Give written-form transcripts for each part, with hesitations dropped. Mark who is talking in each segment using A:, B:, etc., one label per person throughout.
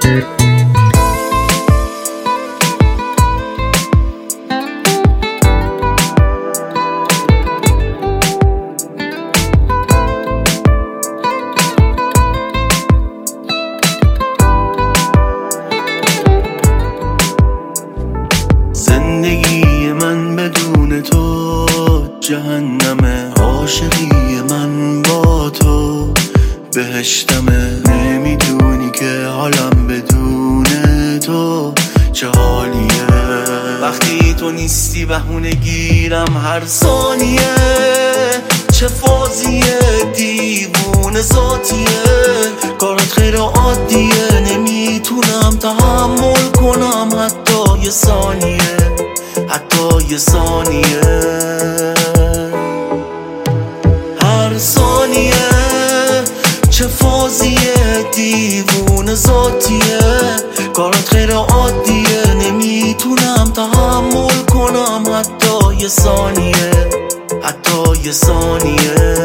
A: زندگی من بدون تو جهنمه، عاشقی من با تو بهشتمه. نمیدونی که حالم بدون تو چه حالیه. وقتی تو نیستی بهونه گیرم هر ثانیه. چه فازیه، دیوونه ذاتیه، کارت خیر عادیه. نمیتونم تحمل کنم حتی یه ثانیه، حتی یه ثانیه. هر ثانیه چه فازیه، دیوونه ذاتیه، کارت خیر عادیه. نمیتونم تحمل کنم حتی یه ثانیه، حتی یه ثانیه.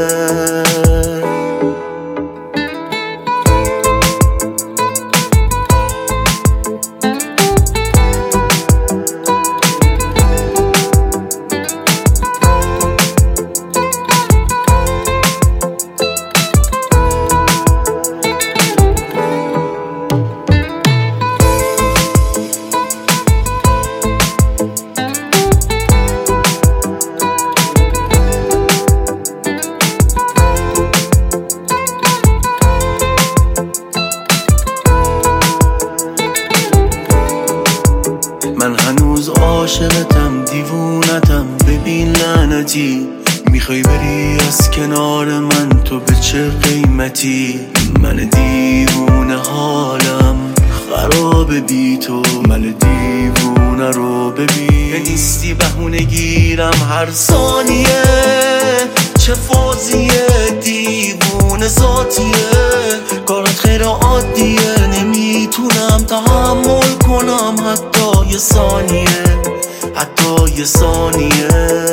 A: من هنوز عاشقتم، دیوونتم، ببین لعنتی. میخوای بری از کنار من، تو به چه قیمتی؟ من دیوونه حالم خرابه بی تو، من دیوونه رو ببین. نیستی بهونه گیرم هر ثانیه. چه فازیه، دیوونه ذاتیه، کارت خیر عادیه. نمیتونم تحمل کنم حتی یه ثانیه، حتی یه ثانیه.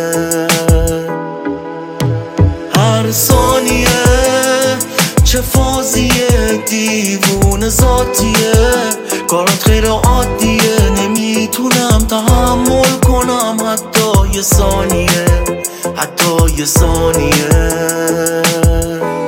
A: هر ثانیه چه فازیه، دیوونه ذاتیه، کارت خیر عادیه. نمیتونم تحمل کنم حتی یه ثانیه، حتی یه ثانیه.